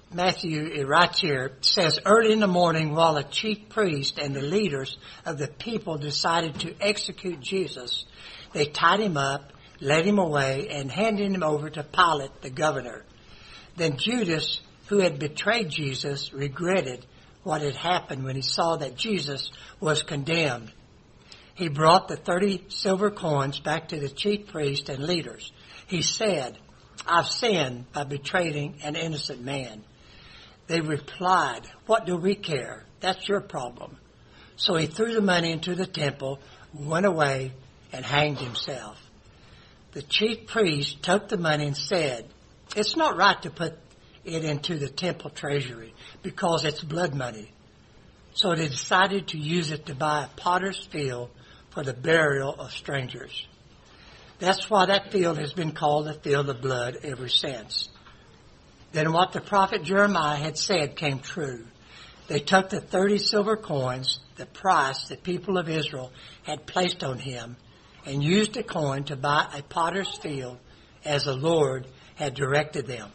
Matthew writes here, says, early in the morning while the chief priest and the leaders of the people decided to execute Jesus, they tied him up, led him away, and handed him over to Pilate, the governor. Then Judas, who had betrayed Jesus, regretted what had happened when he saw that Jesus was condemned. He brought the 30 silver coins back to the chief priest and leaders. He said, I've sinned by betraying an innocent man. They replied, what do we care? That's your problem. So he threw the money into the temple, went away, and hanged himself. The chief priest took the money and said, it's not right to put it into the temple treasury because it's blood money. So they decided to use it to buy a potter's field for the burial of strangers. That's why that field has been called the field of blood ever since. Then what the prophet Jeremiah had said came true. They took the 30 silver coins, the price the people of Israel had placed on him, and used the coin to buy a potter's field as the Lord had directed them.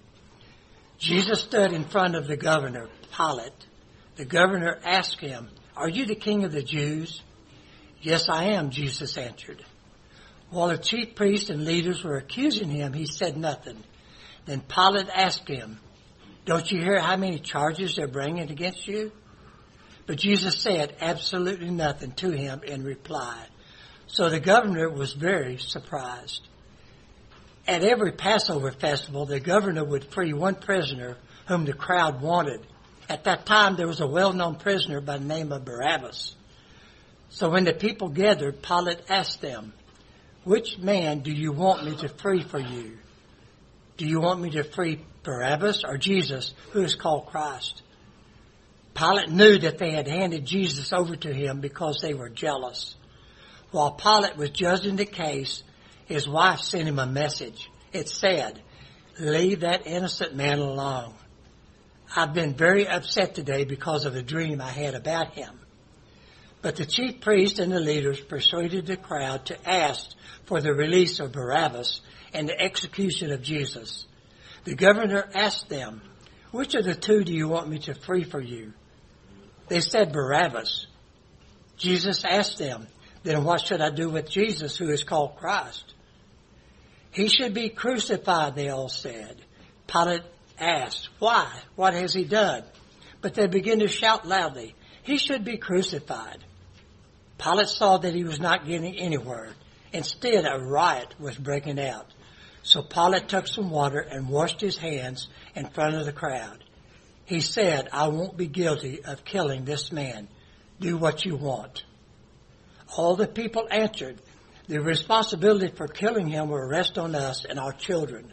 Jesus stood in front of the governor, Pilate. The governor asked him, are you the king of the Jews? Yes, I am, Jesus answered. While the chief priests and leaders were accusing him, he said nothing. Then Pilate asked him, don't you hear how many charges they're bringing against you? But Jesus said absolutely nothing to him in reply. So the governor was very surprised. At every Passover festival, the governor would free one prisoner whom the crowd wanted. At that time, there was a well-known prisoner by the name of Barabbas. So when the people gathered, Pilate asked them, which man do you want me to free for you? Do you want me to free Barabbas or Jesus, who is called Christ? Pilate knew that they had handed Jesus over to him because they were jealous. While Pilate was judging the case, his wife sent him a message. It said, leave that innocent man alone. I've been very upset today because of a dream I had about him. But the chief priests and the leaders persuaded the crowd to ask for the release of Barabbas and the execution of Jesus. The governor asked them, which of the two do you want me to free for you? They said Barabbas. Jesus asked them, then what should I do with Jesus, who is called Christ? He should be crucified, they all said. Pilate asked, why? What has he done? But they began to shout loudly, he should be crucified. Pilate saw that he was not getting anywhere. Instead, a riot was breaking out. So Pilate took some water and washed his hands in front of the crowd. He said, I won't be guilty of killing this man. Do what you want. All the people answered, the responsibility for killing him will rest on us and our children.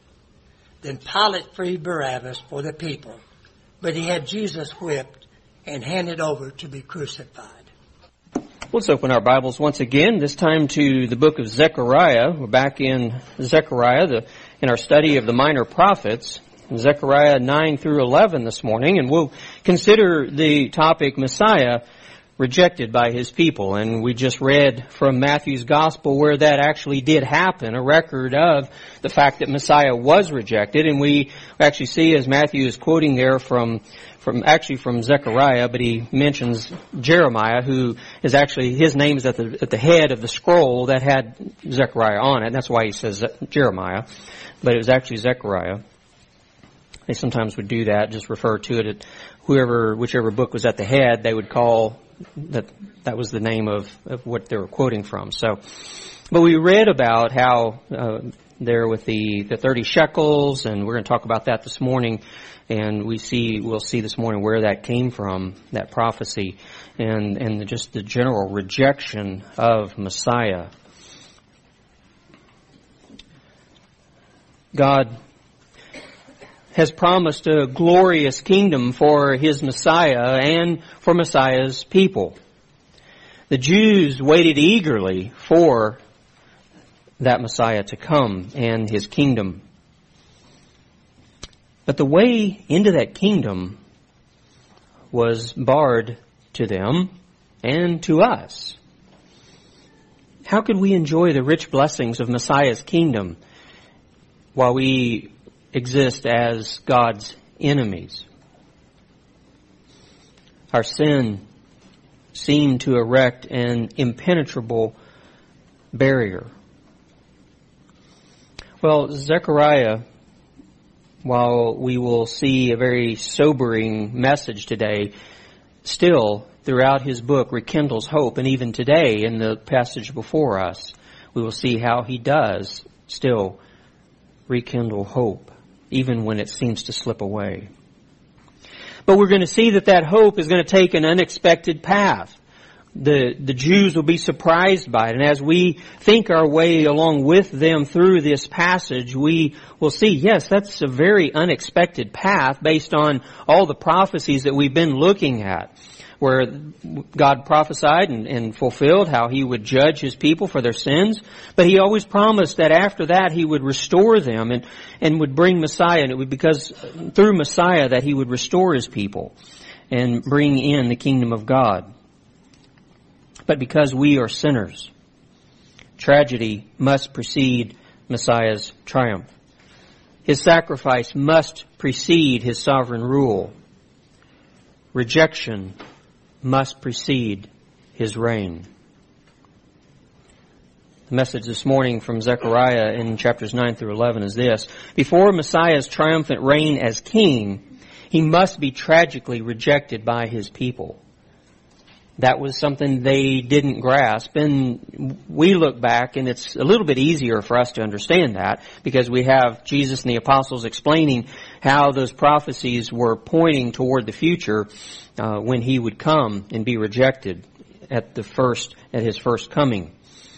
Then Pilate freed Barabbas for the people, but he had Jesus whipped and handed over to be crucified. Let's open our Bibles once again, this time to the book of Zechariah. We're back in Zechariah, in our study of the minor prophets, Zechariah 9 through 11 this morning, and we'll consider the topic Messiah rejected by his people. And we just read from Matthew's gospel where that actually did happen, a record of the fact that Messiah was rejected. And we actually see, as Matthew is quoting there from Zechariah, but he mentions Jeremiah, who is actually, his name is at the head of the scroll that had Zechariah on it. That's why he says Jeremiah, but it was actually Zechariah. They sometimes would do that, just refer to it at whichever book was at the head, they would call that was the name of what they were quoting from. So, but we read about how there with the 30 shekels, and we're going to talk about that this morning. And we'll see this morning where that came from, that prophecy, and just the general rejection of Messiah. God has promised a glorious kingdom for his Messiah and for Messiah's people. The Jews waited eagerly for that Messiah to come and his kingdom. But the way into that kingdom was barred to them and to us. How could we enjoy the rich blessings of Messiah's kingdom while we exist as God's enemies. Our sin seemed to erect an impenetrable barrier. Well, Zechariah, while we will see a very sobering message today, still throughout his book rekindles hope. And even today in the passage before us, we will see how he does still rekindle hope, even when it seems to slip away. But we're going to see that hope is going to take an unexpected path. The Jews will be surprised by it. And as we think our way along with them through this passage, we will see, yes, that's a very unexpected path based on all the prophecies that we've been looking at, where God prophesied and fulfilled how He would judge His people for their sins. But He always promised that after that He would restore them and would bring Messiah. And it would be because through Messiah that He would restore His people and bring in the kingdom of God. But because we are sinners, tragedy must precede Messiah's triumph. His sacrifice must precede His sovereign rule. Rejection must precede His reign. The message this morning from Zechariah in chapters 9 through 11 is this: before Messiah's triumphant reign as king, He must be tragically rejected by His people. That was something they didn't grasp, and we look back and it's a little bit easier for us to understand that because we have Jesus and the apostles explaining how those prophecies were pointing toward the future when He would come and be rejected at His first coming.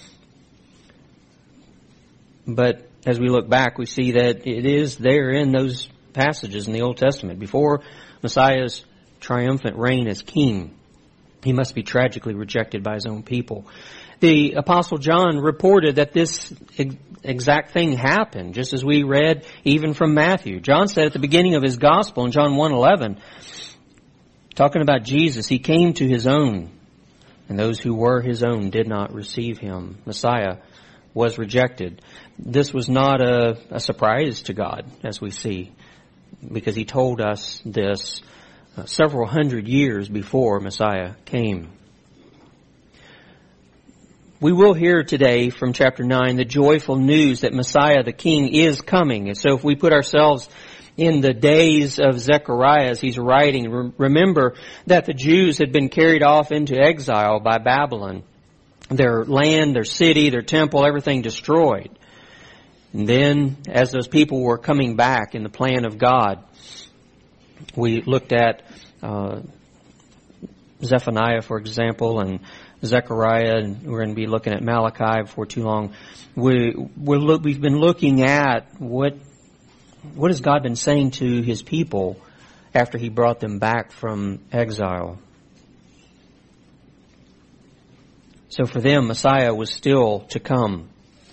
But as we look back, we see that it is there in those passages in the Old Testament. Before Messiah's triumphant reign as king, He must be tragically rejected by His own people. The Apostle John reported that this exact thing happened, just as we read even from Matthew. John said at the beginning of his gospel in John 1:11, talking about Jesus, He came to His own, and those who were His own did not receive Him. Messiah was rejected. This was not a surprise to God, as we see, because He told us this several hundred years before Messiah came. We will hear today from chapter 9 the joyful news that Messiah the King is coming. And so if we put ourselves in the days of Zechariah as he's writing, remember that the Jews had been carried off into exile by Babylon. Their land, their city, their temple, everything destroyed. And then as those people were coming back in the plan of God, we looked at Zephaniah, for example, and Zechariah, and we're going to be looking at Malachi before too long. We've been looking at what has God been saying to His people after He brought them back from exile. So for them, Messiah was still to come.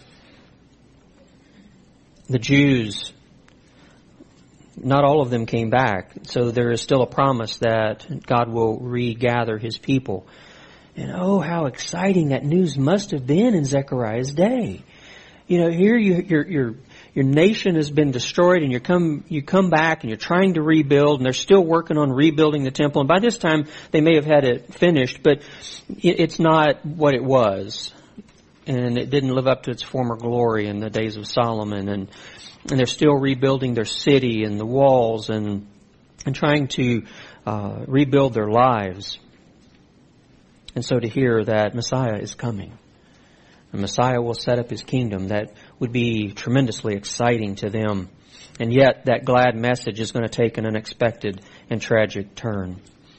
The Jews, not all of them came back, so there is still a promise that God will regather His people. And oh, how exciting that news must have been in Zechariah's day. You know, here your nation has been destroyed, and you come back and you're trying to rebuild, and they're still working on rebuilding the temple. And by this time, they may have had it finished, but it's not what it was. And it didn't live up to its former glory in the days of Solomon. And they're still rebuilding their city and the walls and trying to rebuild their lives. And so to hear that Messiah is coming, and Messiah will set up His kingdom, that would be tremendously exciting to them. And yet that glad message is going to take an unexpected and tragic turn.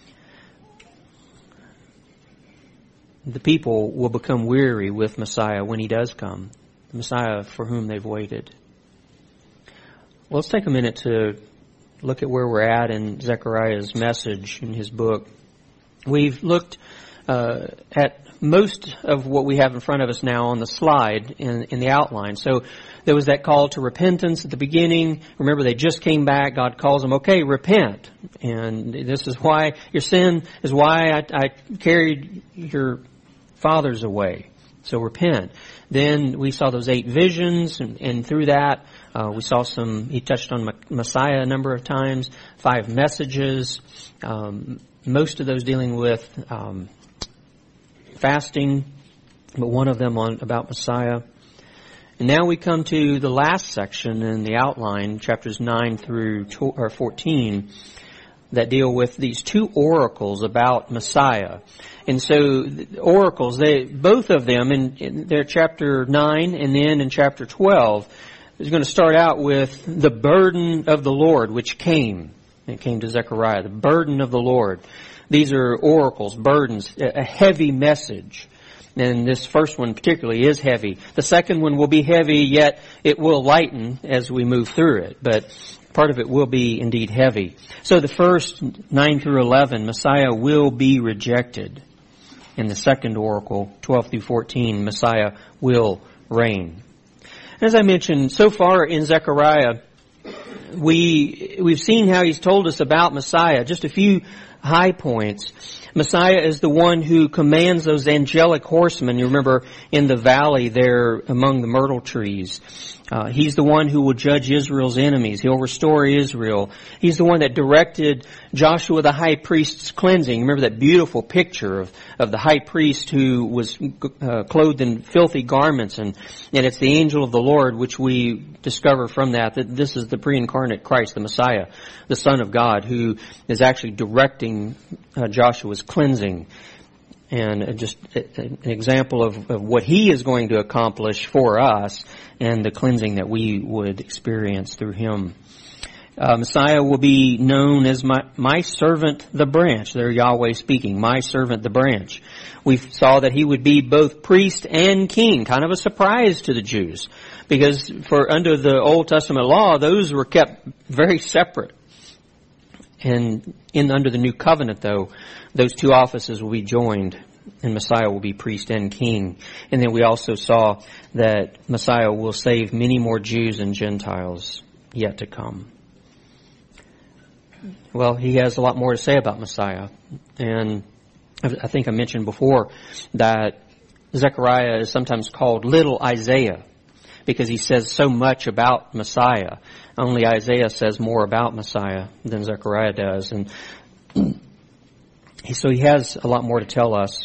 The people will become weary with Messiah when He does come, the Messiah for whom they've waited. Well, let's take a minute to look at where we're at in Zechariah's message in his book. We've looked at most of what we have in front of us now on the slide in the outline. So there was that call to repentance at the beginning. Remember, they just came back. God calls them, okay, repent. And this is why your sin is why I carried your fathers away. So repent. Then we saw those 8 visions, and through that we saw he touched on Messiah a number of times, 5 messages, most of those dealing with fasting, but one of them about Messiah. And now we come to the last section in the outline, chapters 9 through 14, that deal with these 2 oracles about Messiah. And so the oracles, both of them in their chapter 9 and then in chapter 12, is going to start out with the burden of the Lord, which came. It came to Zechariah, the burden of the Lord. These are oracles, burdens, a heavy message. And this first one particularly is heavy. The second one will be heavy, yet it will lighten as we move through it. But part of it will be indeed heavy. So the first 9 through 11, Messiah will be rejected. In the second oracle, 12 through 14, Messiah will reign. As I mentioned, so far in Zechariah, we've seen how he's told us about Messiah. Just a few high points. Messiah is the one who commands those angelic horsemen. You remember in the valley there among the myrtle trees. He's the one who will judge Israel's enemies. He'll restore Israel. He's the one that directed Joshua the high priest's cleansing. Remember that beautiful picture of the high priest who was clothed in filthy garments, and it's the angel of the Lord, which we discover from that this is the pre-incarnate Christ, the Messiah, the Son of God, who is actually directing Joshua's cleansing. And just an example of what he is going to accomplish for us and the cleansing that we would experience through him. Messiah will be known as my servant the branch. There Yahweh speaking, my servant the branch. We saw that he would be both priest and king, kind of a surprise to the Jews. Because under the Old Testament law, those were kept very separate. And under the new covenant, though, those 2 offices will be joined, and Messiah will be priest and king. And then we also saw that Messiah will save many more Jews and Gentiles yet to come. Well, he has a lot more to say about Messiah. And I think I mentioned before that Zechariah is sometimes called Little Isaiah, because he says so much about Messiah. Only Isaiah says more about Messiah than Zechariah does. And so he has a lot more to tell us.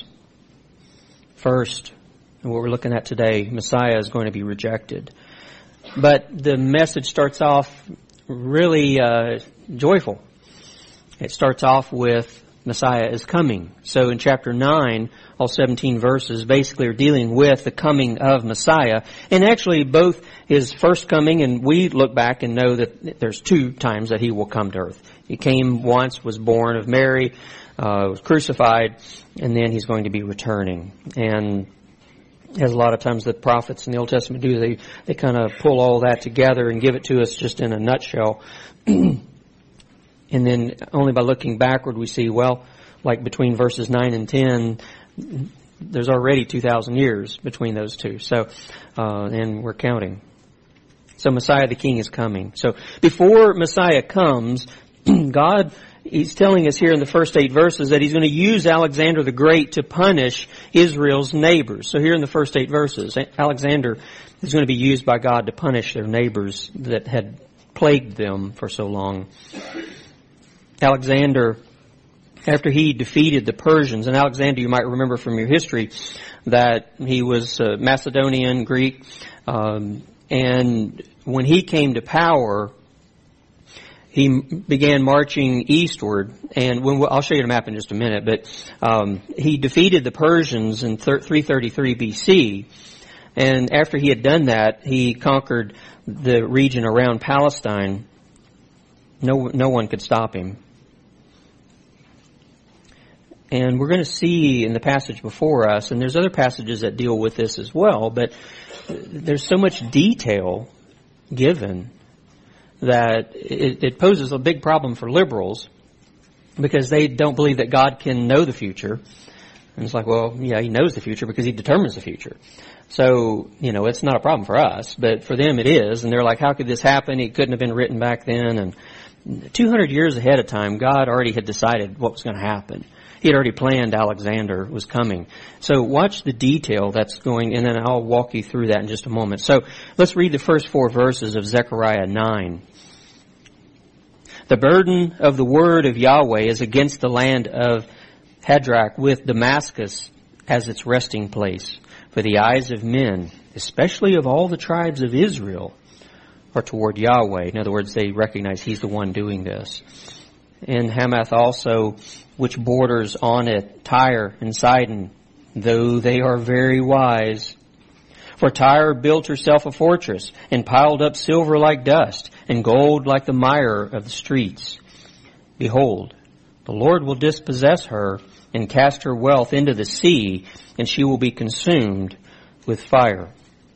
First, what we're looking at today, Messiah is going to be rejected. But the message starts off really joyful. It starts off with Messiah is coming. So in chapter 9, all 17 verses basically are dealing with the coming of Messiah. And actually both his first coming, and we look back and know that there's 2 times that he will come to earth. He came once, was born of Mary, was crucified, and then he's going to be returning. And as a lot of times the prophets in the Old Testament do, they kind of pull all that together and give it to us just in a nutshell. And then only by looking backward we see, well, like between verses 9 and 10, there's already 2,000 years between those 2. So, and we're counting. So Messiah the King is coming. So before Messiah comes, God, he's telling us here in the first 8 verses that he's going to use Alexander the Great to punish Israel's neighbors. So here in the first 8 verses, Alexander is going to be used by God to punish their neighbors that had plagued them for so long. Alexander, after he defeated the Persians, and Alexander, you might remember from your history that he was Macedonian, Greek, and when he came to power, he began marching eastward, and I'll show you the map in just a minute, but he defeated the Persians in 333 BC, and after he had done that, he conquered the region around Palestine. No one could stop him. And we're going to see in the passage before us, and there's other passages that deal with this as well, but there's so much detail given that it poses a big problem for liberals because they don't believe that God can know the future. And it's like, well, yeah, he knows the future because he determines the future. So, it's not a problem for us, but for them it is. And they're like, how could this happen? It couldn't have been written back then. And 200 years ahead of time, God already had decided what was going to happen. He had already planned Alexander was coming. So watch the detail that's going, and then I'll walk you through that in just a moment. So let's read the first 4 verses of Zechariah 9. The burden of the word of Yahweh is against the land of Hadrach, with Damascus as its resting place. For the eyes of men, especially of all the tribes of Israel, are toward Yahweh. In other words, they recognize He's the one doing this. And Hamath also, which borders on it, Tyre and Sidon, though they are very wise. For Tyre built herself a fortress, and piled up silver like dust, and gold like the mire of the streets. Behold, the Lord will dispossess her, and cast her wealth into the sea, and she will be consumed with fire.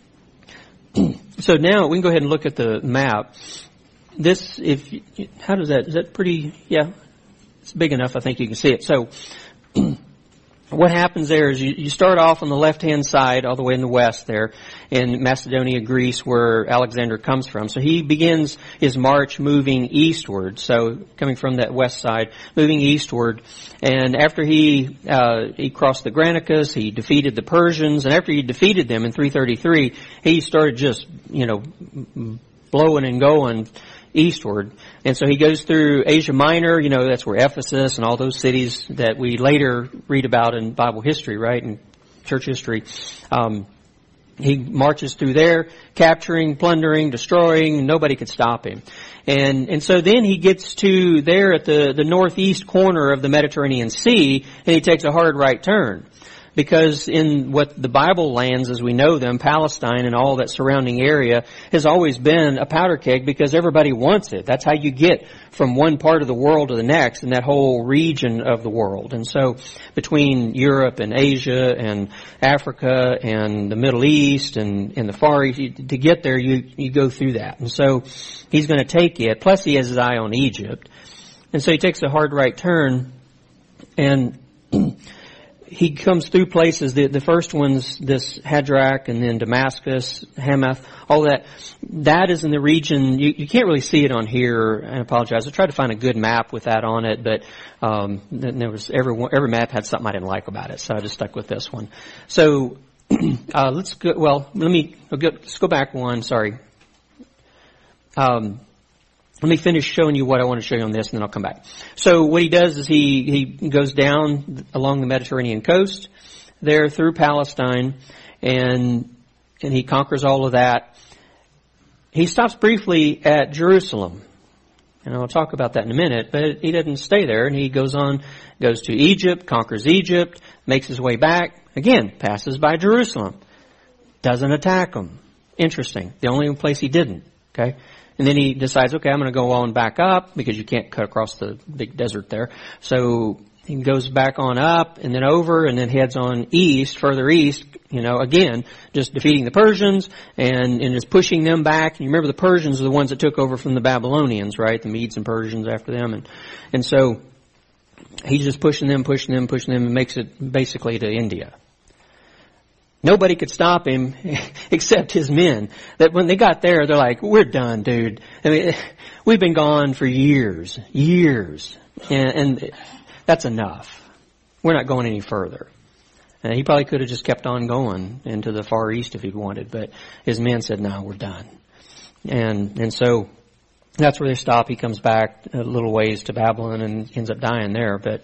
So now we can go ahead and look at the map. This, is that pretty, yeah, it's big enough, I think you can see it. So, what happens there is you start off on the left-hand side, all the way in the west there, in Macedonia, Greece, where Alexander comes from. So he begins his march moving eastward, so coming from that west side, moving eastward. And after he crossed the Granicus, he defeated the Persians, and after he defeated them in 333, he started just, blowing and going eastward. And so he goes through Asia Minor, that's where Ephesus and all those cities that we later read about in Bible history, right, in church history. He marches through there, capturing, plundering, destroying, nobody could stop him. And so then he gets to there at the northeast corner of the Mediterranean Sea, and he takes a hard right turn. Because in what the Bible lands as we know them, Palestine and all that surrounding area, has always been a powder keg because everybody wants it. That's how you get from one part of the world to the next in that whole region of the world. And so between Europe and Asia and Africa and the Middle East and the Far East, to get there you go through that. And so he's going to take it. Plus he has his eye on Egypt. And so he takes a hard right turn, and he comes through places. The first one's this Hadrach, and then Damascus, Hamath, all that. That is in the region. You can't really see it on here. I apologize. I tried to find a good map with that on it, but there was every map had something I didn't like about it, so I just stuck with this one. So let's go. Well, let's go back one. Sorry. Let me finish showing you what I want to show you on this, and then I'll come back. So what he does is he goes down along the Mediterranean coast, there through Palestine, and he conquers all of that. He stops briefly at Jerusalem, and I'll talk about that in a minute, but he doesn't stay there, and he goes to Egypt, conquers Egypt, makes his way back, again, passes by Jerusalem, doesn't attack them. Interesting. The only place he didn't, okay? And then he decides, okay, I'm going to go on back up because you can't cut across the big desert there. So he goes back on up and then over and then heads on east, further east, again, just defeating the Persians and just pushing them back. And you remember the Persians are the ones that took over from the Babylonians, right? The Medes and Persians after them. And so he's just pushing them and makes it basically to India. Nobody could stop him except his men. That when they got there, they're like, we're done, dude. I mean, we've been gone for years. And that's enough. We're not going any further. And he probably could have just kept on going into the Far East if he'd wanted, but his men said, no, we're done. And so that's where they stop. He comes back a little ways to Babylon and ends up dying there. But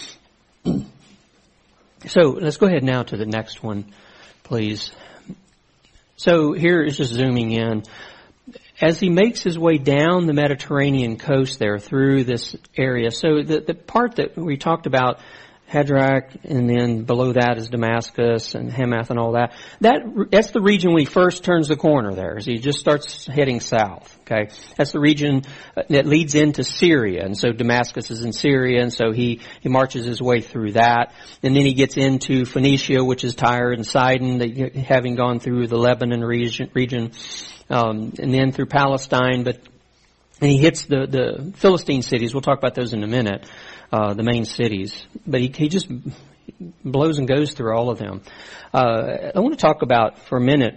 so let's go ahead now to the next one, please. So here is just zooming in. As he makes his way down the Mediterranean coast there through this area, so the part that we talked about, Hadrach, and then below that is Damascus and Hamath and all that. That's the region when he first turns the corner there, as he just starts heading south. Okay, that's the region that leads into Syria, and so Damascus is in Syria, and so he marches his way through that, and then he gets into Phoenicia, which is Tyre and Sidon, having gone through the Lebanon region, and then through Palestine, and he hits the Philistine cities. We'll talk about those in a minute. The main cities, but he just blows and goes through all of them. I want to talk about for a minute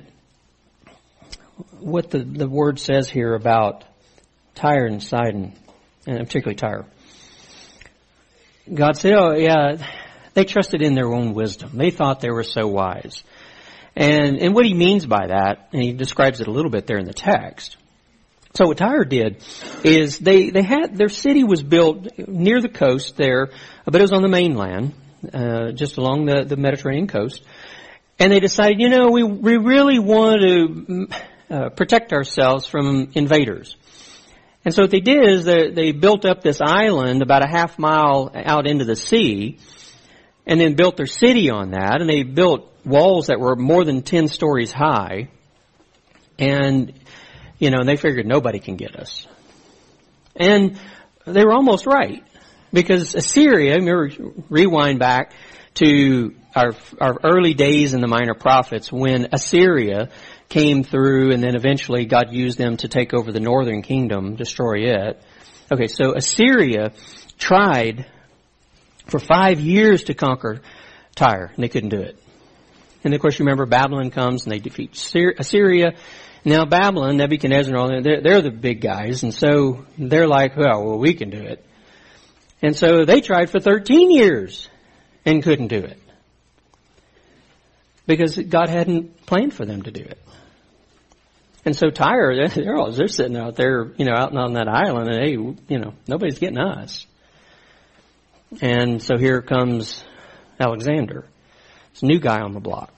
what the word says here about Tyre and Sidon, and particularly Tyre. God said, oh yeah, they trusted in their own wisdom. They thought they were so wise. And what he means by that, and he describes it a little bit there in the text. So what Tyre did is they had, their city was built near the coast there, but it was on the mainland, just along the Mediterranean coast. And they decided, we really want to protect ourselves from invaders. And so what they did is they built up this island about a half mile out into the sea, and then built their city on that, and they built walls that were more than 10 stories high. And, they figured nobody can get us. And they were almost right. Because Assyria, rewind back to our early days in the Minor Prophets when Assyria came through and then eventually God used them to take over the northern kingdom, destroy it. Okay, so Assyria tried for 5 years to conquer Tyre, and they couldn't do it. And of course, you remember Babylon comes and they defeat Assyria. Now Babylon, Nebuchadnezzar, they're the big guys, and so they're like, well, we can do it. And so they tried for 13 years and couldn't do it. Because God hadn't planned for them to do it. And so Tyre, they're sitting out there, out on that island, and hey, nobody's getting us. And so here comes Alexander. It's a new guy on the block.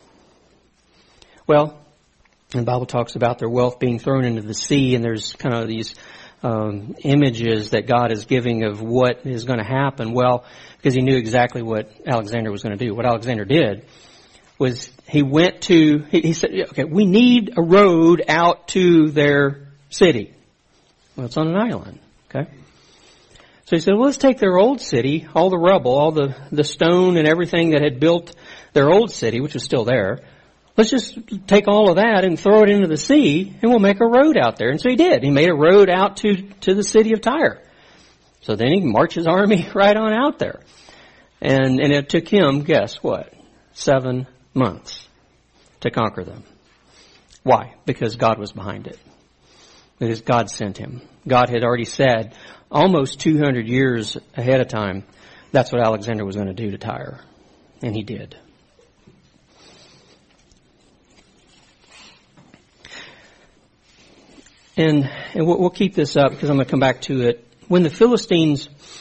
Well, the Bible talks about their wealth being thrown into the sea, and there's kind of these images that God is giving of what is going to happen. Well, because he knew exactly what Alexander was going to do. What Alexander did was he said, okay, we need a road out to their city. Well, it's on an island, okay? So he said, well, let's take their old city, all the rubble, all the stone and everything that had built their old city, which was still there. Let's just take all of that and throw it into the sea, and we'll make a road out there. And so he did. He made a road out to the city of Tyre. So then he marched his army right on out there. And it took him, guess what, 7 months to conquer them. Why? Because God was behind it. Because God sent him. God had already said, almost 200 years ahead of time, that's what Alexander was going to do to Tyre. And he did. And we'll keep this up because I'm going to come back to it. When the Philistine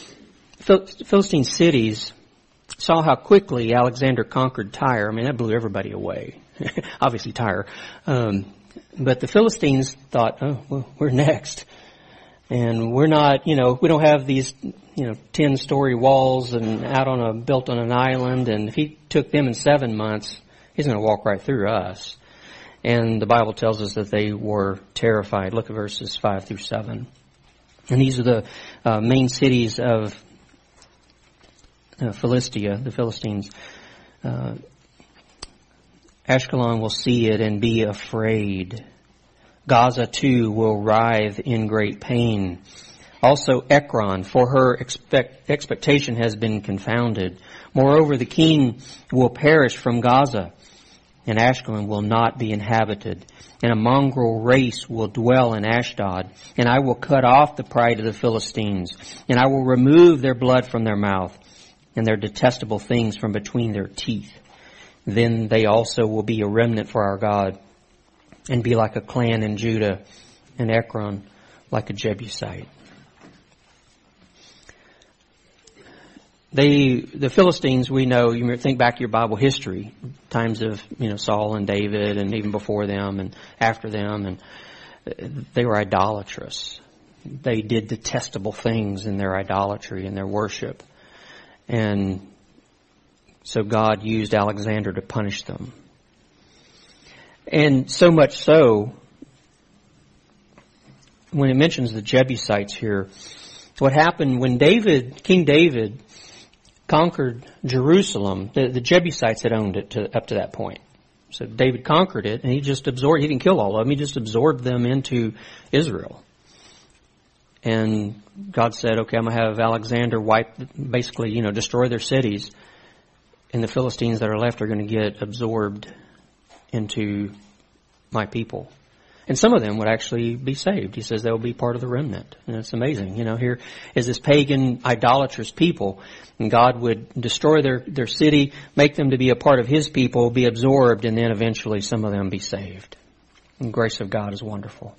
cities saw how quickly Alexander conquered Tyre, that blew everybody away. Obviously Tyre. But the Philistines thought, oh, well, we're next. And we're not, we don't have these, 10-story walls and built on an island. And if he took them in 7 months, he's going to walk right through us. And the Bible tells us that they were terrified. Look at verses 5 through 7. And these are the main cities of Philistia, the Philistines. Ashkelon will see it and be afraid. Gaza too will writhe in great pain. Also Ekron, for her expectation has been confounded. Moreover, the king will perish from Gaza, and Ashkelon will not be inhabited. And a mongrel race will dwell in Ashdod. And I will cut off the pride of the Philistines. And I will remove their blood from their mouth, and their detestable things from between their teeth. Then they also will be a remnant for our God, and be like a clan in Judah, and Ekron like a Jebusite. The Philistines, we know, you think back to your Bible history, times of, Saul and David, and even before them and after them, and they were idolatrous. They did detestable things in their idolatry and their worship. And so God used Alexander to punish them. And so much so, when it mentions the Jebusites here, what happened when King David conquered Jerusalem, the Jebusites had owned it up to that point. So David conquered it, and he didn't kill all of them, he just absorbed them into Israel. And God said, okay, I'm going to have Alexander destroy their cities, and the Philistines that are left are going to get absorbed into my people. And some of them would actually be saved. He says they'll be part of the remnant. And it's amazing. Here is this pagan, idolatrous people, and God would destroy their city, make them to be a part of His people, be absorbed, and then eventually some of them be saved. And the grace of God is wonderful.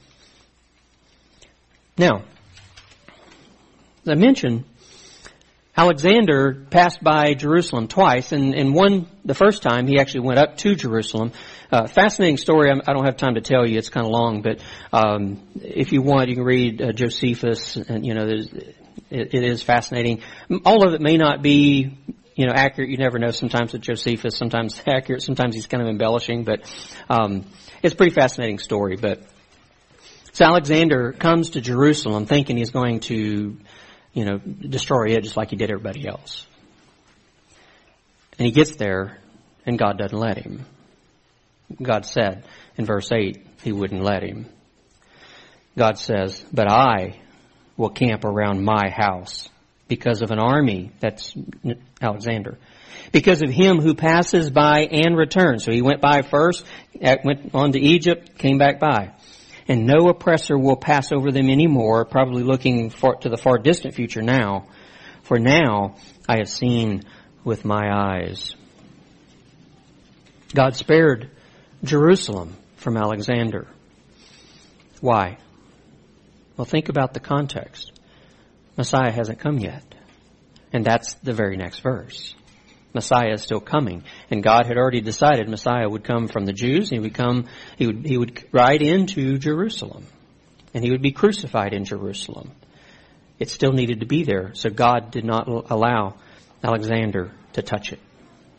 Now, as I mentioned, Alexander passed by Jerusalem twice, and the first time he actually went up to Jerusalem. Fascinating story. I don't have time to tell you; it's kind of long. But if you want, you can read Josephus, and it is fascinating. All of it may not be accurate. You never know. Sometimes with Josephus, sometimes accurate, sometimes he's kind of embellishing. But it's a pretty fascinating story. But so Alexander comes to Jerusalem thinking he's going to destroy it just like he did everybody else. And he gets there, and God doesn't let him. God said in verse 8, He wouldn't let him. God says, but I will camp around my house because of an army, that's Alexander, because of him who passes by and returns. So he went by first, went on to Egypt, came back by. And no oppressor will pass over them anymore, probably looking to the far distant future now. For now I have seen with my eyes. God spared Jerusalem from Alexander. Why? Well, think about the context. Messiah hasn't come yet. And that's the very next verse. Messiah is still coming. And God had already decided Messiah would come from the Jews. He would ride into Jerusalem. And He would be crucified in Jerusalem. It still needed to be there. So God did not allow Alexander to touch it.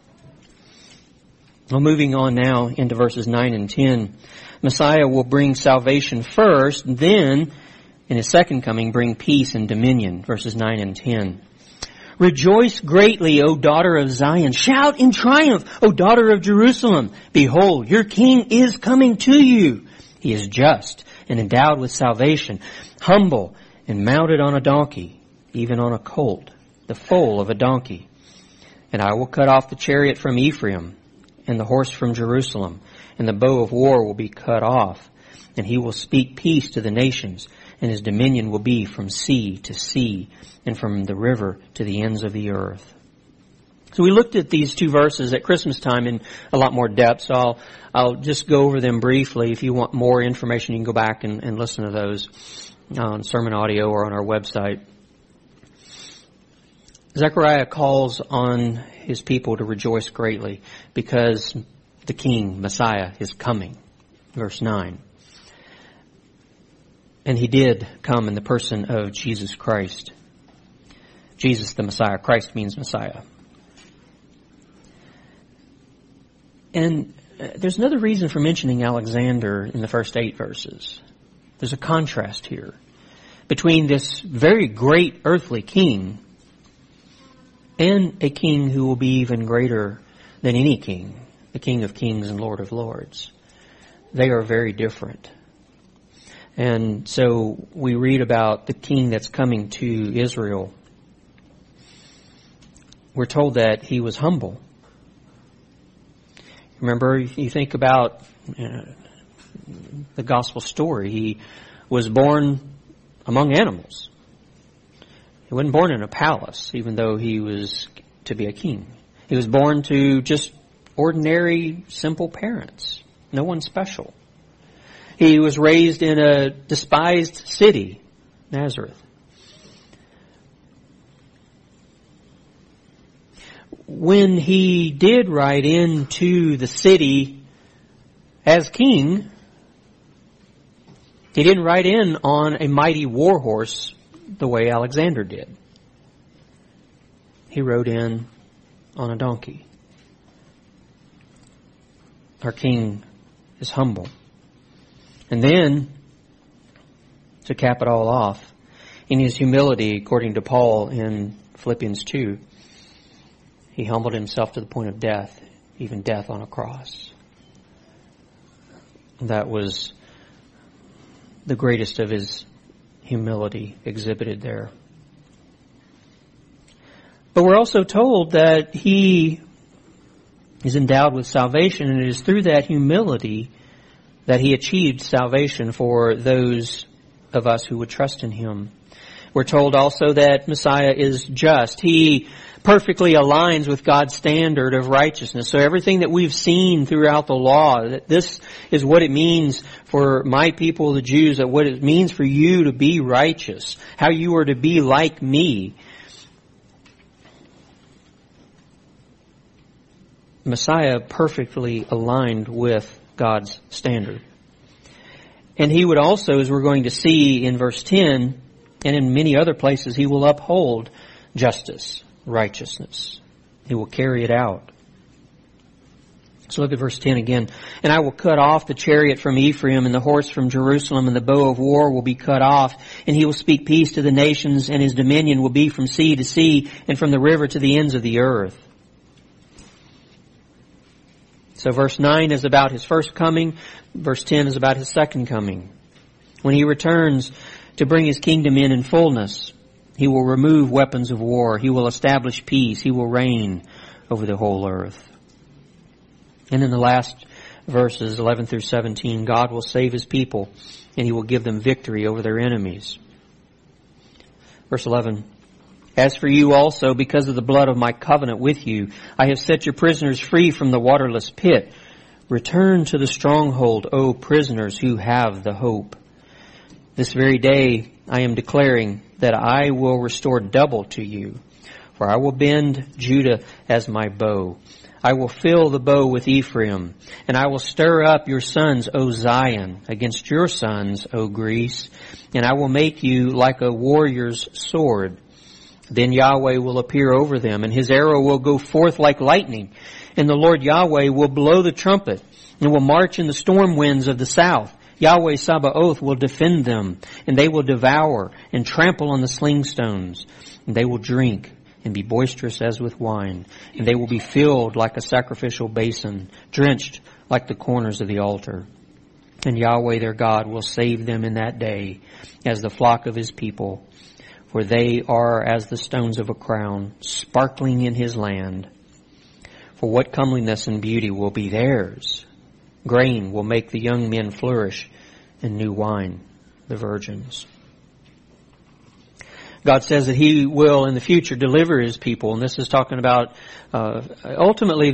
Well, moving on now into verses 9 and 10. Messiah will bring salvation first, then in His second coming bring peace and dominion. Verses 9 and 10. Rejoice greatly, O daughter of Zion. Shout in triumph, O daughter of Jerusalem. Behold, your king is coming to you. He is just and endowed with salvation, humble and mounted on a donkey, even on a colt, the foal of a donkey. And I will cut off the chariot from Ephraim and the horse from Jerusalem, and the bow of war will be cut off. And He will speak peace to the nations, and His dominion will be from sea to sea, and from the river to the ends of the earth. So we looked at these two verses at Christmas time in a lot more depth, so I'll just go over them briefly. If you want more information, you can go back and listen to those on sermon audio or on our website. Zechariah calls on his people to rejoice greatly because the King, Messiah, is coming. Verse 9. And He did come in the person of Jesus Christ. Jesus the Messiah. Christ means Messiah. And there's another reason for mentioning Alexander in the first 8 verses. There's a contrast here between this very great earthly king and a king who will be even greater than any king, the King of Kings and Lord of Lords. They are very different. And so we read about the king that's coming to Israel. We're told that he was humble. Remember, you think about the gospel story. He was born among animals. He wasn't born in a palace, even though he was to be a king. He was born to just ordinary, simple parents. No one special. He was raised in a despised city, Nazareth. When he did ride into the city as king, he didn't ride in on a mighty war horse the way Alexander did. He rode in on a donkey. Our king is humble. And then, to cap it all off, in his humility, according to Paul in Philippians 2, he humbled himself to the point of death, even death on a cross. That was the greatest of his humility exhibited there. But we're also told that he is endowed with salvation, and it is through that humility that He achieved salvation for those of us who would trust in Him. We're told also that Messiah is just. He perfectly aligns with God's standard of righteousness. So everything that we've seen throughout the law, that this is what it means for my people, the Jews, that what it means for you to be righteous, how you are to be like me. Messiah perfectly aligned with God's standard. And He would also, as we're going to see in verse 10, and in many other places, He will uphold justice, righteousness. He will carry it out. So look at verse 10 again. And I will cut off the chariot from Ephraim and the horse from Jerusalem, and the bow of war will be cut off. And He will speak peace to the nations, and His dominion will be from sea to sea and from the river to the ends of the earth. So verse 9 is about His first coming. Verse 10 is about His second coming. When He returns to bring His kingdom in fullness, He will remove weapons of war. He will establish peace. He will reign over the whole earth. And in the last verses, 11 through 17, God will save His people, and He will give them victory over their enemies. Verse 11, as for you also, because of the blood of my covenant with you, I have set your prisoners free from the waterless pit. Return to the stronghold, O prisoners who have the hope. This very day I am declaring that I will restore double to you, for I will bend Judah as my bow. I will fill the bow with Ephraim, and I will stir up your sons, O Zion, against your sons, O Greece, and I will make you like a warrior's sword. Then Yahweh will appear over them, and His arrow will go forth like lightning, and the Lord Yahweh will blow the trumpet, and will march in the storm winds of the south. Yahweh Sabaoth will defend them, and they will devour and trample on the sling stones, and they will drink and be boisterous as with wine, and they will be filled like a sacrificial basin, drenched like the corners of the altar. And Yahweh their God will save them in that day as the flock of His people, for they are as the stones of a crown, sparkling in His land. For what comeliness and beauty will be theirs! Grain will make the young men flourish, and new wine the virgins. God says that He will in the future deliver His people, and this is talking about ultimately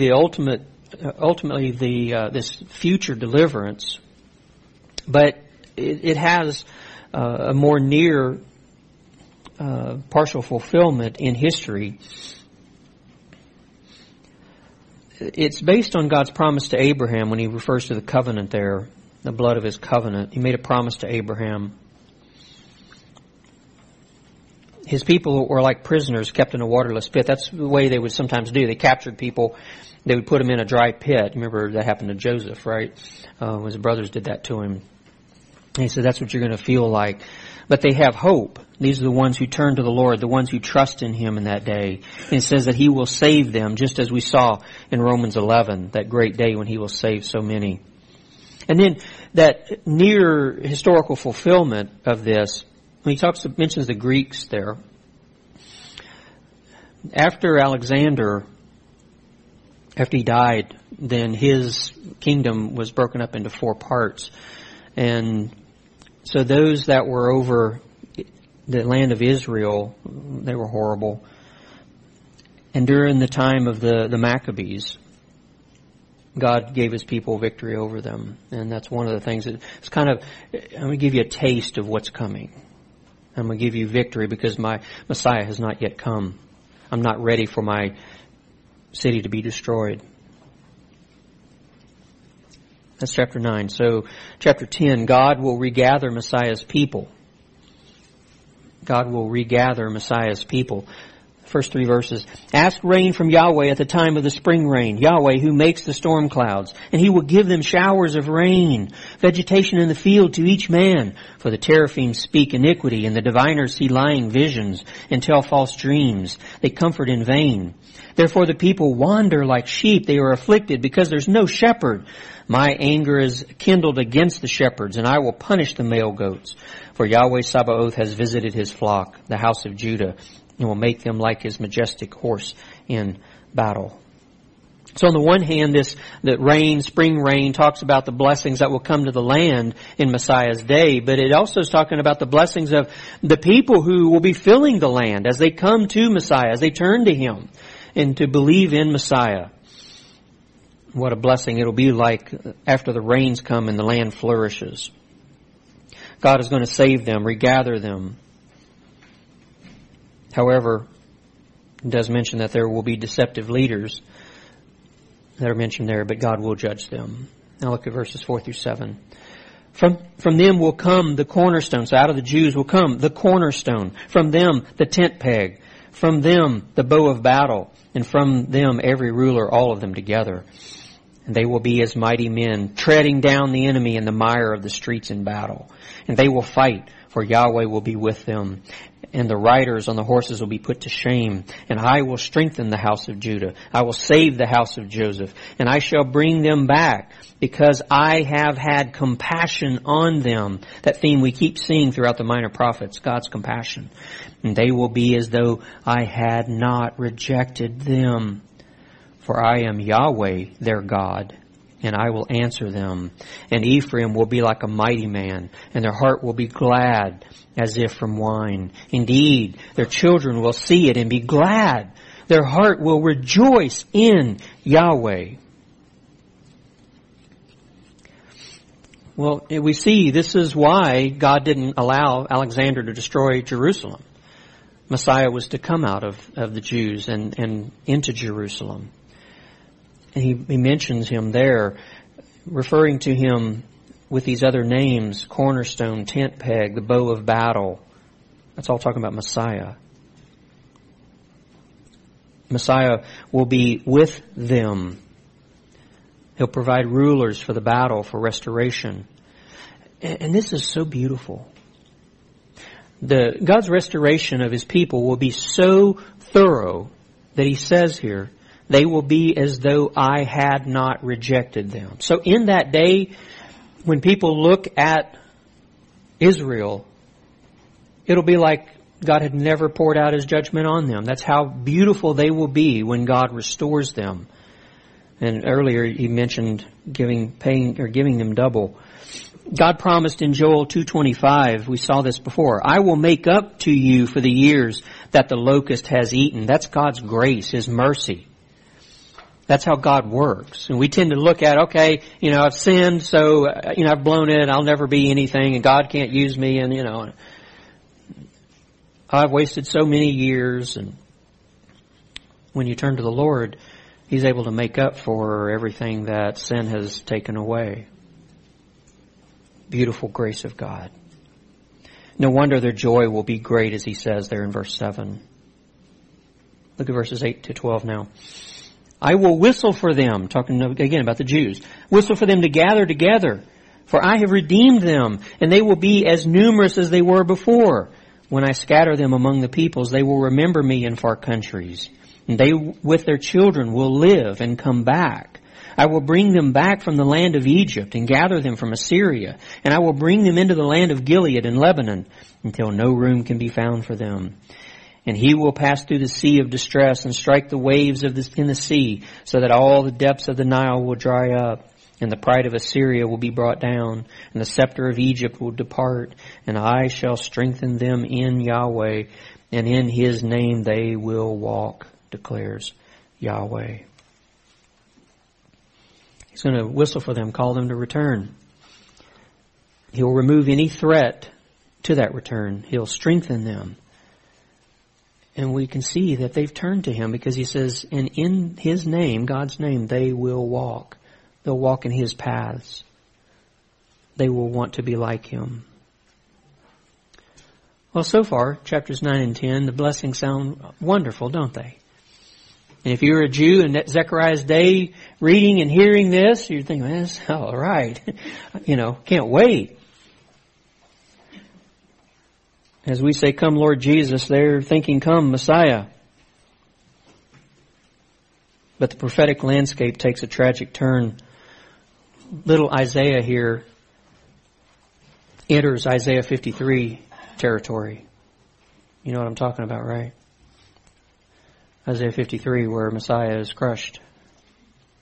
this future deliverance. But it has a more near partial fulfillment in history. It's based on God's promise to Abraham when He refers to the covenant there, the blood of His covenant. He made a promise to Abraham. His people were like prisoners kept in a waterless pit. That's the way they would sometimes do. They captured people. They would put them in a dry pit. Remember that happened to Joseph, right? His brothers did that to him. And He said, that's what you're going to feel like. But they have hope. These are the ones who turn to the Lord, the ones who trust in Him in that day. And it says that He will save them, just as we saw in Romans 11, that great day when He will save so many. And then that near historical fulfillment of this, when He mentions the Greeks there. After Alexander, after he died, then his kingdom was broken up into 4 parts. And so those that were over the land of Israel, they were horrible. And during the time of the Maccabees, God gave His people victory over them. And that's one of the things that it's kind of, I'm going to give you a taste of what's coming. I'm going to give you victory because my Messiah has not yet come. I'm not ready for my city to be destroyed. That's chapter 9. So chapter 10, God will regather Messiah's people. God will regather Messiah's people. First 3 verses. Ask rain from Yahweh at the time of the spring rain. Yahweh who makes the storm clouds. And He will give them showers of rain. Vegetation in the field to each man. For the teraphim speak iniquity, and the diviners see lying visions, and tell false dreams. They comfort in vain. Therefore the people wander like sheep. They are afflicted because there's no shepherd. My anger is kindled against the shepherds, and I will punish the male goats. For Yahweh Sabaoth has visited His flock, the house of Judah, and will make them like His majestic horse in battle. So on the one hand, that rain, spring rain, talks about the blessings that will come to the land in Messiah's day, but it also is talking about the blessings of the people who will be filling the land as they come to Messiah, as they turn to Him and to believe in Messiah. What a blessing it'll be like after the rains come and the land flourishes. God is going to save them, regather them. However, it does mention that there will be deceptive leaders that are mentioned there, but God will judge them. Now look at verses 4 through 7. From them will come the cornerstone. So out of the Jews will come the cornerstone. From them the tent peg. From them the bow of battle. And from them every ruler, all of them together. And they will be as mighty men, treading down the enemy in the mire of the streets in battle. And they will fight, for Yahweh will be with them. And the riders on the horses will be put to shame. And I will strengthen the house of Judah. I will save the house of Joseph. And I shall bring them back, because I have had compassion on them. That theme we keep seeing throughout the minor prophets, God's compassion. And they will be as though I had not rejected them. For I am Yahweh, their God, and I will answer them. And Ephraim will be like a mighty man, and their heart will be glad as if from wine. Indeed, their children will see it and be glad. Their heart will rejoice in Yahweh. Well, we see this is why God didn't allow Alexander to destroy Jerusalem. Messiah was to come out of the Jews and into Jerusalem. And he mentions him there, referring to him with these other names, cornerstone, tent peg, the bow of battle. That's all talking about Messiah. Messiah will be with them. He'll provide rulers for the battle, for restoration. And this is so beautiful. God's restoration of His people will be so thorough that He says here, they will be as though I had not rejected them. So in that day, when people look at Israel, it'll be like God had never poured out His judgment on them. That's how beautiful they will be when God restores them. And earlier He mentioned giving them double. God promised in Joel 2:25, we saw this before, I will make up to you for the years that the locust has eaten. That's God's grace, His mercy. That's how God works. And we tend to look at, okay, I've sinned, so, I've blown it, I'll never be anything, and God can't use me, and, I've wasted so many years. And when you turn to the Lord, He's able to make up for everything that sin has taken away. Beautiful grace of God. No wonder their joy will be great, as He says there in verse 7. Look at verses 8 to 12 now. I will whistle for them, talking again about the Jews, whistle for them to gather together, for I have redeemed them, and they will be as numerous as they were before. When I scatter them among the peoples, they will remember me in far countries, and they with their children will live and come back. I will bring them back from the land of Egypt and gather them from Assyria, and I will bring them into the land of Gilead and Lebanon until no room can be found for them. And He will pass through the sea of distress and strike the waves in the sea, so that all the depths of the Nile will dry up, and the pride of Assyria will be brought down, and the scepter of Egypt will depart, and I shall strengthen them in Yahweh, and in His name they will walk, declares Yahweh. He's going to whistle for them, call them to return. He'll remove any threat to that return. He'll strengthen them. And we can see that they've turned to Him, because He says, and in His name, God's name, they will walk. They'll walk in His paths. They will want to be like Him. Well, so far, chapters 9 and 10, the blessings sound wonderful, don't they? And if you were a Jew in Zechariah's day reading and hearing this, you're thinking, that's all right. Can't wait. As we say, come Lord Jesus, they're thinking, come Messiah. But the prophetic landscape takes a tragic turn. Little Isaiah here enters Isaiah 53 territory. You know what I'm talking about, right? Isaiah 53, where Messiah is crushed.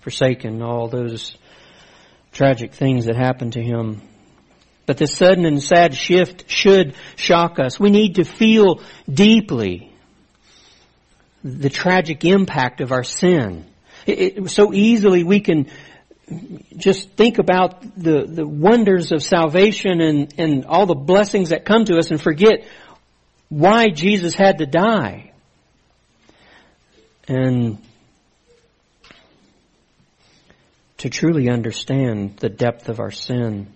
forsaken, all those tragic things that happened to him. But this sudden and sad shift should shock us. We need to feel deeply the tragic impact of our sin. So easily we can just think about the wonders of salvation and all the blessings that come to us and forget why Jesus had to die. And to truly understand the depth of our sin.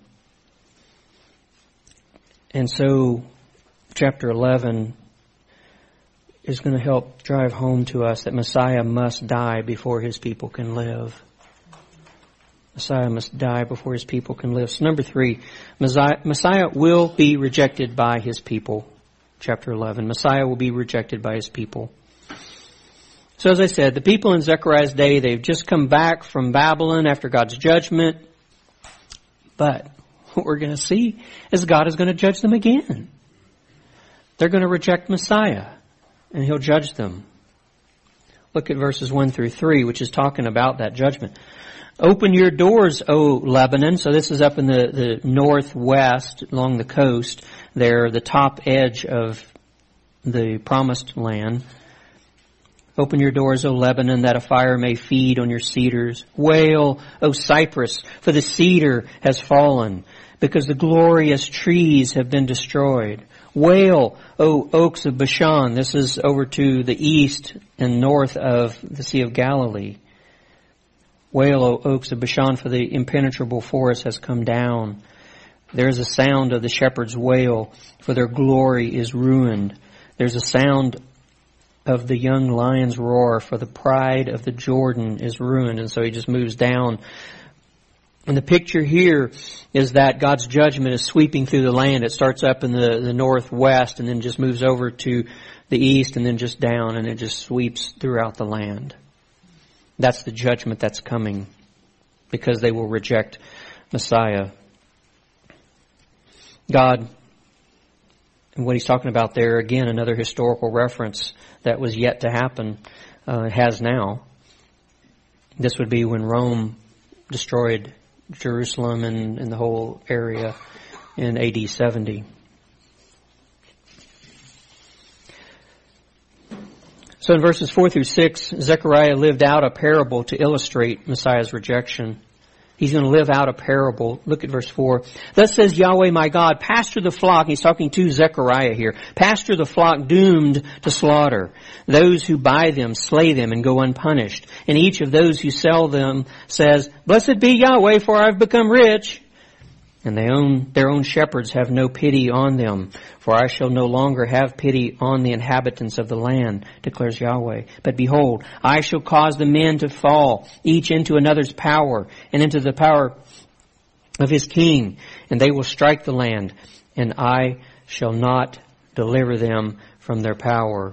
And so, chapter 11 is going to help drive home to us that Messiah must die before His people can live. Messiah must die before His people can live. So number 3, Messiah will be rejected by His people. Chapter 11, Messiah will be rejected by His people. So as I said, the people in Zechariah's day, they've just come back from Babylon after God's judgment. But what we're going to see is God is going to judge them again. They're going to reject Messiah, and He'll judge them. Look at verses 1 through 3, which is talking about that judgment. Open your doors, O Lebanon. So this is up in the northwest along the coast there, the top edge of the promised land. Open your doors, O Lebanon, that a fire may feed on your cedars. Wail, O Cypress, for the cedar has fallen, because the glorious trees have been destroyed. Wail, O oaks of Bashan. This is over to the east and north of the Sea of Galilee. Wail, O oaks of Bashan, for the impenetrable forest has come down. There is a sound of the shepherd's wail, for their glory is ruined. There's a sound of the young lion's roar, for the pride of the Jordan is ruined. And so he just moves down. And the picture here is that God's judgment is sweeping through the land. It starts up in the northwest and then just moves over to the east and then just down, and it just sweeps throughout the land. That's the judgment that's coming because they will reject Messiah. God, and what He's talking about there, again, another historical reference that was yet to happen, has now. This would be when Rome destroyed Jerusalem and the whole area in AD 70. So in verses 4 through 6, Zechariah lived out a parable to illustrate Messiah's rejection. He's going to live out a parable. Look at verse 4. Thus says Yahweh my God, pasture the flock. He's talking to Zechariah here. Pasture the flock doomed to slaughter. Those who buy them slay them and go unpunished. And each of those who sell them says, Blessed be Yahweh, for I've become rich. And their own shepherds have no pity on them. For I shall no longer have pity on the inhabitants of the land, declares Yahweh. But behold, I shall cause the men to fall, each into another's power, and into the power of his king. And they will strike the land, and I shall not deliver them from their power.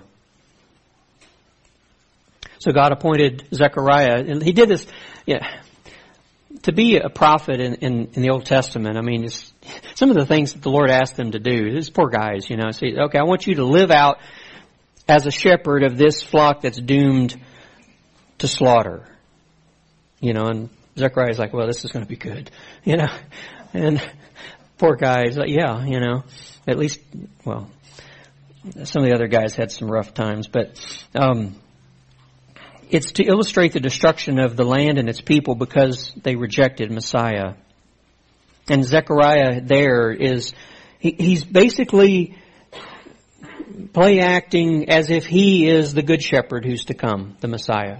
So God appointed Zechariah, and he did this, to be a prophet in the Old Testament. I mean, it's some of the things that the Lord asked them to do. These poor guys, say, okay, I want you to live out as a shepherd of this flock that's doomed to slaughter. And Zechariah's like, well, this is going to be good, and poor guys, like, at least, well, some of the other guys had some rough times, but, it's to illustrate the destruction of the land and its people because they rejected Messiah. And Zechariah there he's basically play acting as if he is the good shepherd who's to come, the Messiah.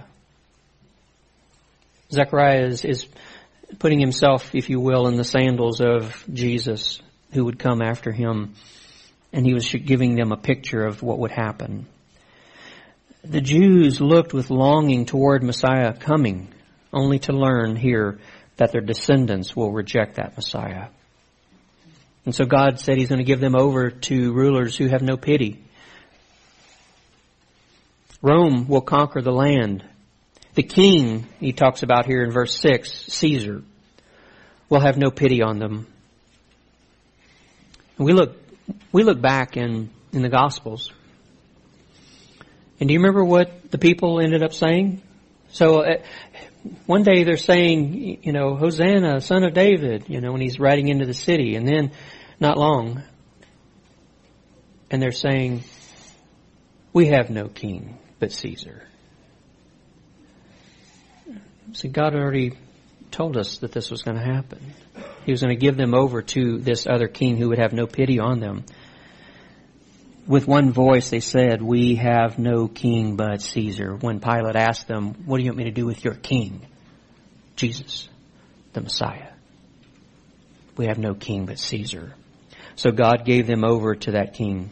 Zechariah is putting himself, if you will, in the sandals of Jesus who would come after him. And he was giving them a picture of what would happen. The Jews looked with longing toward Messiah coming, only to learn here that their descendants will reject that Messiah. And so God said He's going to give them over to rulers who have no pity. Rome will conquer the land. The king, he talks about here in verse 6, Caesar, will have no pity on them. And we look back in the Gospels. And do you remember what the people ended up saying? So one day they're saying, Hosanna, son of David, when he's riding into the city. And then, not long, and they're saying, we have no king but Caesar. See, God already told us that this was going to happen. He was going to give them over to this other king who would have no pity on them. With one voice they said, we have no king but Caesar. When Pilate asked them, what do you want me to do with your king? Jesus, the Messiah. We have no king but Caesar. So God gave them over to that king.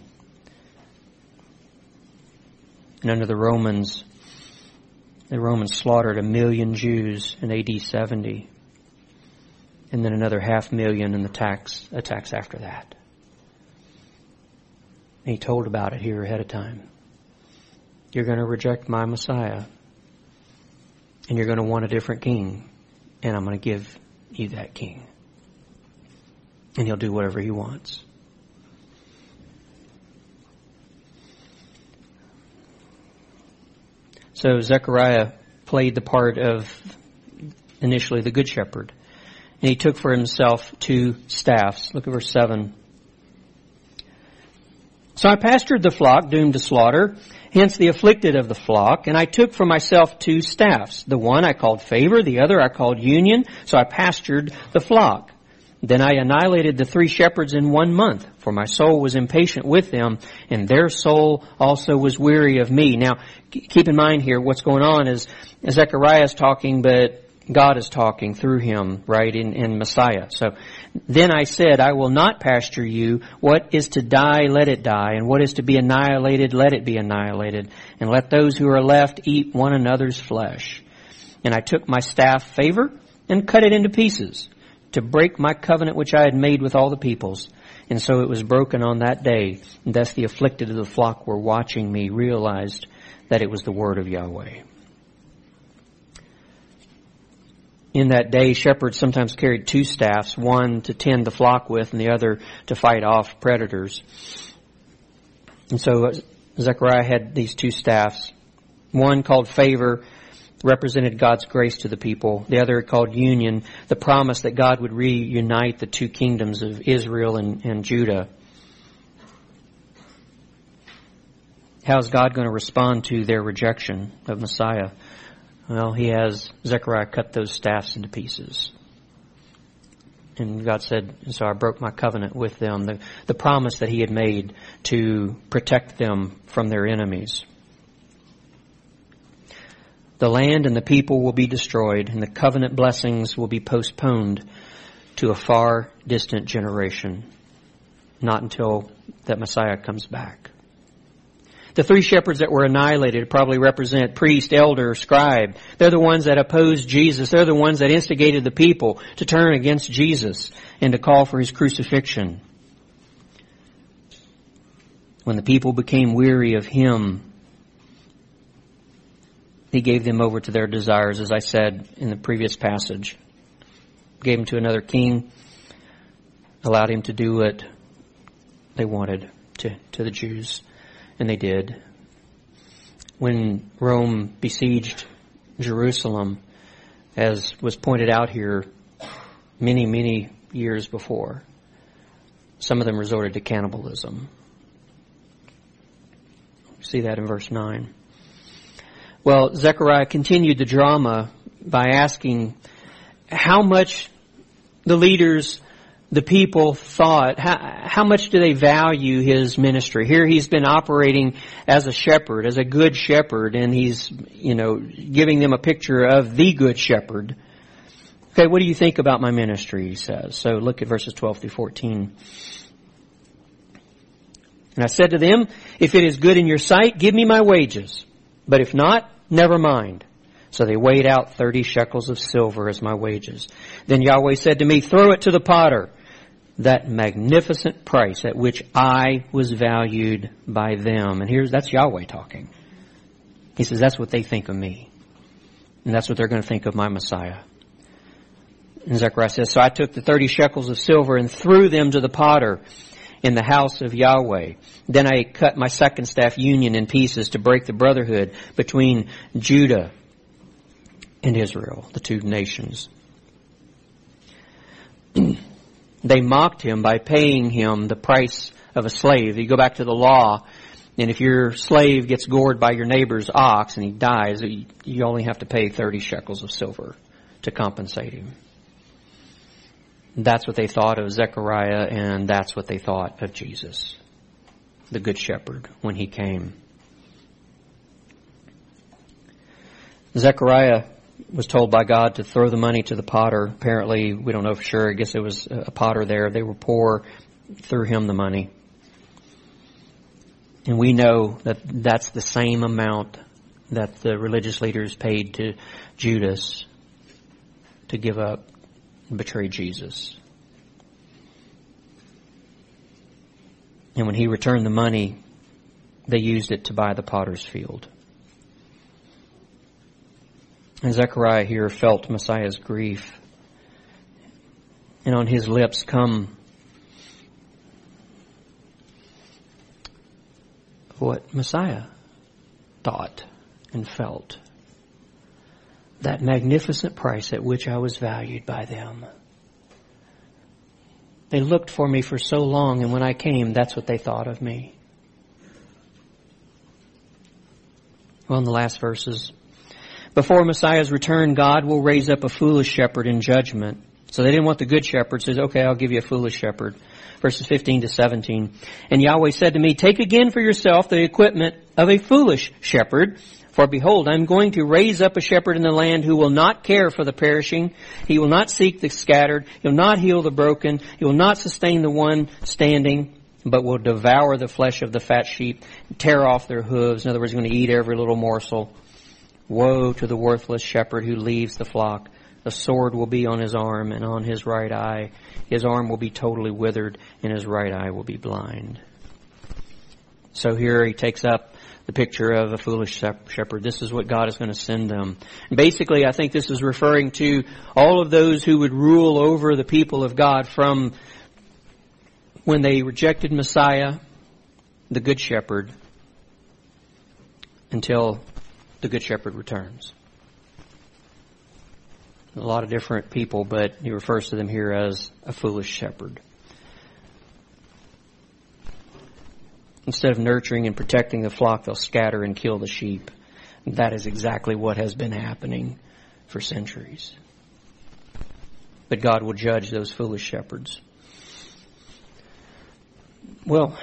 And under the Romans slaughtered 1 million Jews in AD 70. And then another 500,000 in the attacks after that. And he told about it here ahead of time. You're going to reject my Messiah. And you're going to want a different king. And I'm going to give you that king. And he'll do whatever he wants. So Zechariah played the part of initially the Good Shepherd. And he took for himself 2 staffs. Look at verse 7. So I pastured the flock doomed to slaughter, hence the afflicted of the flock, and I took for myself 2 staffs. The one I called favor, the other I called union, so I pastured the flock. Then I annihilated the 3 shepherds in 1 month, for my soul was impatient with them, and their soul also was weary of me. Now, keep in mind here, what's going on is Zechariah is talking, but God is talking through him, right, in Messiah. So, then I said, I will not pasture you. What is to die, let it die. And what is to be annihilated, let it be annihilated. And let those who are left eat one another's flesh. And I took my staff favor and cut it into pieces to break my covenant which I had made with all the peoples. And so it was broken on that day. And thus the afflicted of the flock were watching me, realized that it was the word of Yahweh. In that day, shepherds sometimes carried 2 staffs, one to tend the flock with and the other to fight off predators. And so Zechariah had these 2 staffs. One called favor, represented God's grace to the people. The other called union, the promise that God would reunite the 2 kingdoms of Israel and Judah. How is God going to respond to their rejection of Messiah? Well, he has Zechariah cut those staffs into pieces. And God said, so I broke my covenant with them, the promise that he had made to protect them from their enemies. The land and the people will be destroyed, and the covenant blessings will be postponed to a far distant generation, not until that Messiah comes back. The 3 shepherds that were annihilated probably represent priest, elder, scribe. They're the ones that opposed Jesus. They're the ones that instigated the people to turn against Jesus and to call for his crucifixion. When the people became weary of him, he gave them over to their desires, as I said in the previous passage. Gave them to another king, allowed him to do what they wanted to the Jews. And they did. When Rome besieged Jerusalem, as was pointed out here many, many years before, some of them resorted to cannibalism. See that in verse 9. Well, Zechariah continued the drama by asking how much the leaders, the people thought, how much do they value his ministry? Here he's been operating as a shepherd, as a good shepherd, and he's, giving them a picture of the good shepherd. Okay, what do you think about my ministry, he says. So look at verses 12 through 14. And I said to them, if it is good in your sight, give me my wages. But if not, never mind. So they weighed out 30 shekels of silver as my wages. Then Yahweh said to me, throw it to the potter, that magnificent price at which I was valued by them. And that's Yahweh talking. He says, that's what they think of me. And that's what they're going to think of my Messiah. And Zechariah says, so I took the 30 shekels of silver and threw them to the potter in the house of Yahweh. Then I cut my second staff union in pieces to break the brotherhood between Judah and Israel, the two nations. They mocked him by paying him the price of a slave. You go back to the law, and if your slave gets gored by your neighbor's ox and he dies, you only have to pay 30 shekels of silver to compensate him. That's what they thought of Zechariah, and that's what they thought of Jesus, the Good Shepherd, when he came. Zechariah was told by God to throw the money to the potter. Apparently, we don't know for sure. I guess it was a potter there. They were poor, threw him the money. And we know that that's the same amount that the religious leaders paid to Judas to give up and betray Jesus. And when he returned the money, they used it to buy the potter's field. And Zechariah here felt Messiah's grief. And on his lips come what Messiah thought and felt. That magnificent price at which I was valued by them. They looked for me for so long, and when I came, that's what they thought of me. Well, in the last verses, before Messiah's return, God will raise up a foolish shepherd in judgment. So they didn't want the good shepherd. Says, okay, I'll give you a foolish shepherd. Verses 15 to 17. And Yahweh said to me, take again for yourself the equipment of a foolish shepherd. For behold, I'm going to raise up a shepherd in the land who will not care for the perishing. He will not seek the scattered. He will not heal the broken. He will not sustain the one standing, but will devour the flesh of the fat sheep, tear off their hooves. In other words, he's going to eat every little morsel. Woe to the worthless shepherd who leaves the flock. The sword will be on his arm and on his right eye. His arm will be totally withered and his right eye will be blind. So here he takes up the picture of a foolish shepherd. This is what God is going to send them. And basically, I think this is referring to all of those who would rule over the people of God from when they rejected Messiah, the Good Shepherd, until the Good Shepherd returns. A lot of different people, but he refers to them here as a foolish shepherd. Instead of nurturing and protecting the flock, they'll scatter and kill the sheep. That is exactly what has been happening for centuries. But God will judge those foolish shepherds. Well,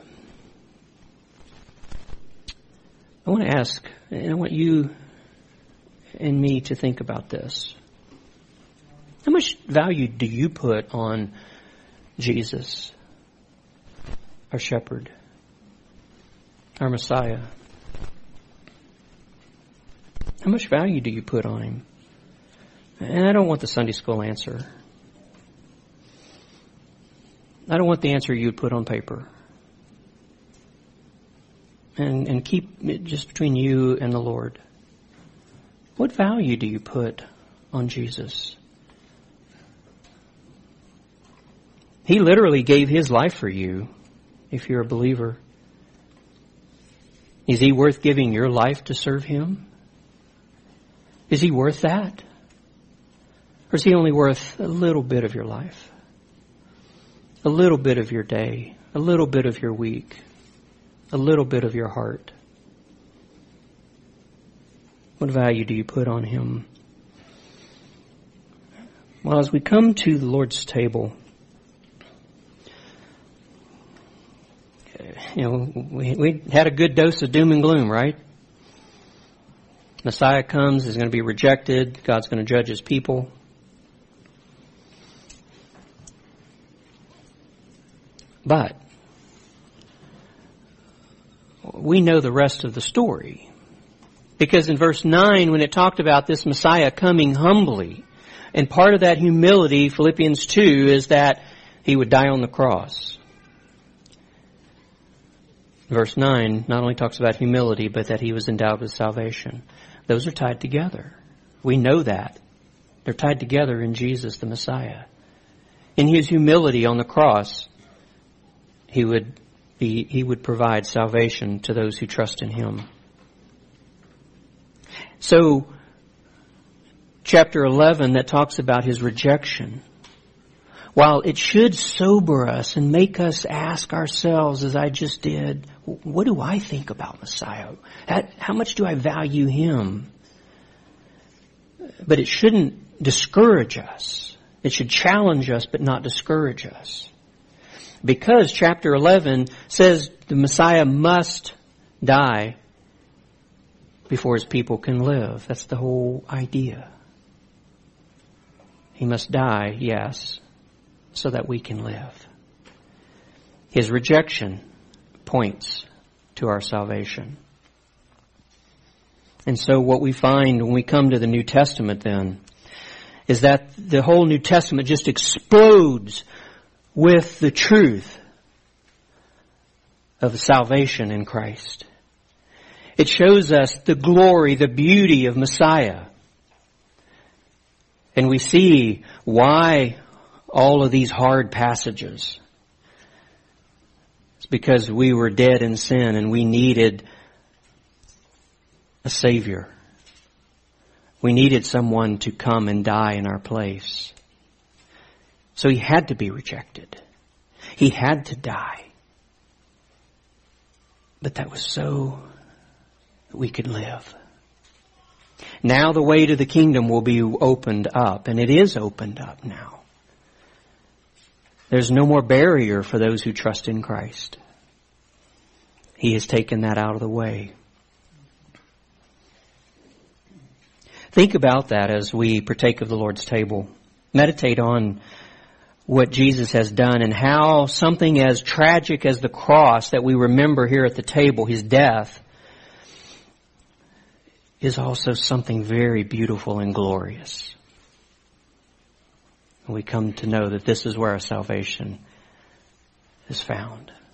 I want to ask, and I want you and me to think about this. How much value do you put on Jesus, our shepherd, our Messiah? How much value do you put on him? And I don't want the Sunday school answer. I don't want the answer you would put on paper. And keep it just between you and the Lord. What value do you put on Jesus? He literally gave his life for you if you're a believer. Is he worth giving your life to serve him? Is he worth that? Or is he only worth a little bit of your life? A little bit of your day? A little bit of your week? A little bit of your heart? What value do you put on him? Well, as we come to the Lord's table, we had a good dose of doom and gloom, right? Messiah comes, is going to be rejected. God's going to judge his people. But we know the rest of the story. Because in verse 9, when it talked about this Messiah coming humbly, and part of that humility, Philippians 2, is that he would die on the cross. Verse 9 not only talks about humility, but that he was endowed with salvation. Those are tied together. We know that. They're tied together in Jesus, the Messiah. In his humility on the cross, he would provide salvation to those who trust in him. So, chapter 11 that talks about his rejection, while it should sober us and make us ask ourselves, as I just did, what do I think about Messiah? How much do I value him? But it shouldn't discourage us. It should challenge us but not discourage us. Because chapter 11 says the Messiah must die before his people can live. That's the whole idea. He must die, yes, so that we can live. His rejection points to our salvation. And so what we find when we come to the New Testament then is that the whole New Testament just explodes with the truth of salvation in Christ. It shows us the glory, the beauty of Messiah. And we see why all of these hard passages. It's because we were dead in sin and we needed a Savior. We needed someone to come and die in our place. So he had to be rejected. He had to die. But that was so that we could live. Now the way to the kingdom will be opened up, and it is opened up now. There's no more barrier for those who trust in Christ. He has taken that out of the way. Think about that as we partake of the Lord's table. Meditate on what Jesus has done and how something as tragic as the cross that we remember here at the table, his death, is also something very beautiful and glorious. And we come to know that this is where our salvation is found.